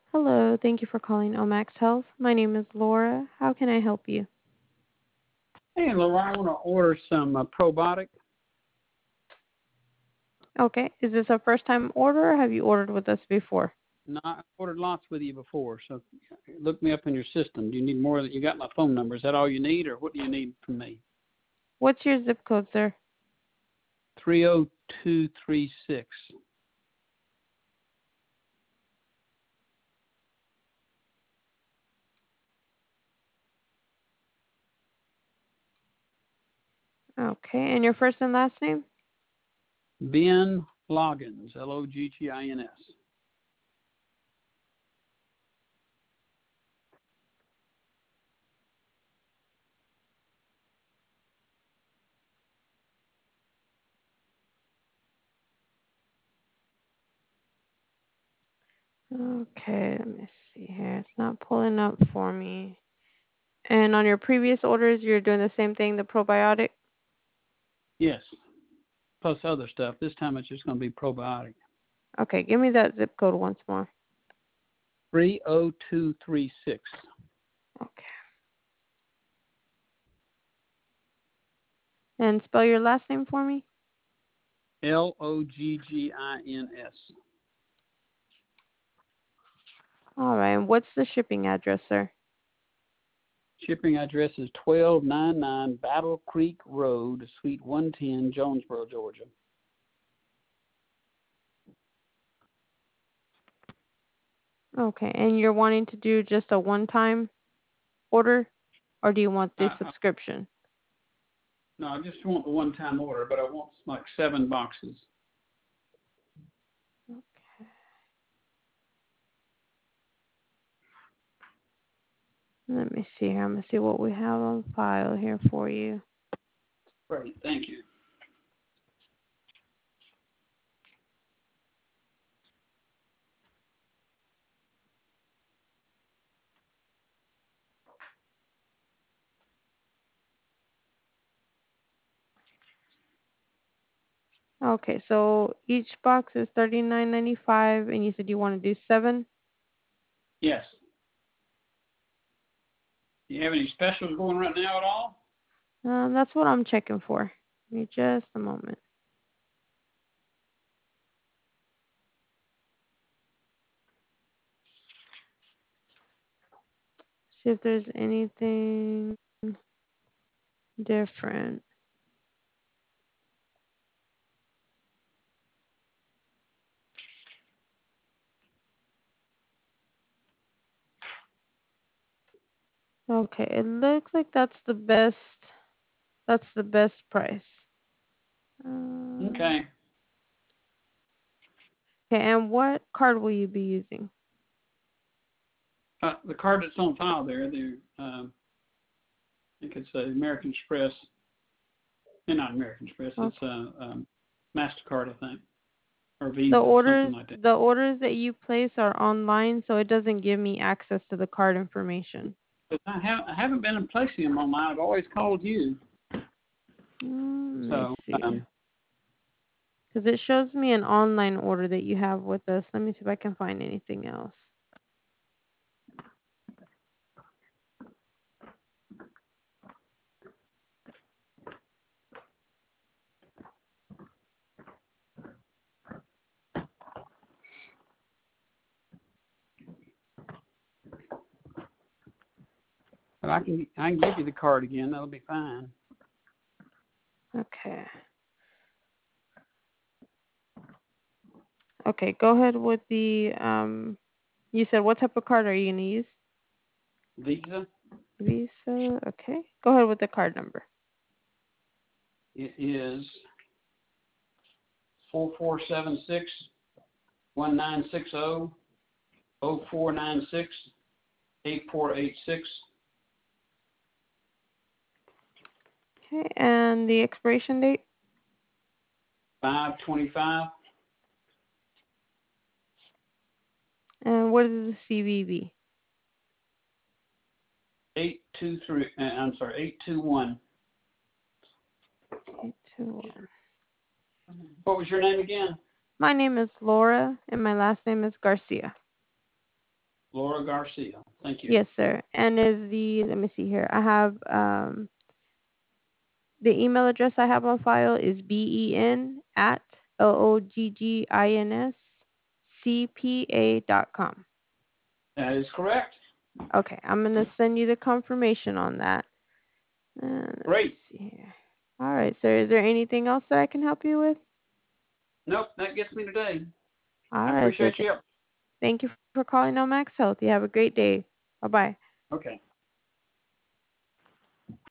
Hello, thank you for calling Omax Health. My name is Laura. How can I help you? Hey, Laura, I want to order some probiotic. Okay, is this a first time order or have you ordered with us before? No, I ordered lots with you before, so look me up in your system. Do you need more? You got my phone number. Is that all you need, or what do you need from me? What's your zip code, sir? 30236. Okay, and your first and last name? Ben Loggins, Loggins. Okay, let me see here. It's not pulling up for me. And on your previous orders, you're doing the same thing, the probiotic? Yes, plus other stuff. This time it's just going to be probiotic. Okay, give me that zip code once more. 30236. Okay. And spell your last name for me? Loggins. All right, and what's the shipping address, sir? Shipping address is 1299 Battle Creek Road, Suite 110, Jonesboro, Georgia. Okay, and you're wanting to do just a one-time order, or do you want the subscription? No, I just want the one-time order, but I want like 7 boxes. Okay. Let me see here. I'm gonna see what we have on file here for you. Great, thank you. Okay, so each box is $39.95, and you said you want to do 7. Yes. Do you have any specials going right now at all? That's what I'm checking for. Give me just a moment. See if there's anything different. Okay, it looks like that's the best. That's the best price. Okay. Okay, and what card will you be using? The card that's on file there, I think it's American Express. Not American Express. Okay. It's MasterCard, I think, or The Visa, something orders like that. the orders that you place are online, so it doesn't give me access to the card information. But I haven't been placing them online. I've always called you. Let me So see. Because it shows me an online order that you have with us. Let me see if I can find anything else. but I can give you the card again. That'll be fine. Okay. Okay, go ahead with the you said what type of card are you gonna use? Visa. Visa. Okay. Go ahead with the card number. It is 4476-1960-0496-8486. Okay, and the expiration date 525. and what is the CVV? 823. I'm sorry, 821. 821. What was your name again? My name is Laura and my last name is Garcia. Laura Garcia. Thank you. Yes, sir. And is let me see here. I have the email address I have on file is ben at loogins.cpa.com. That is correct. Okay, I'm gonna send you the confirmation on that. Let me Great. see here. All right, sir. Is there anything else that I can help you with? Nope, that gets me today. All I right, sir. appreciate you. Thank you for calling Max Health. You have a great day. Bye bye. Okay.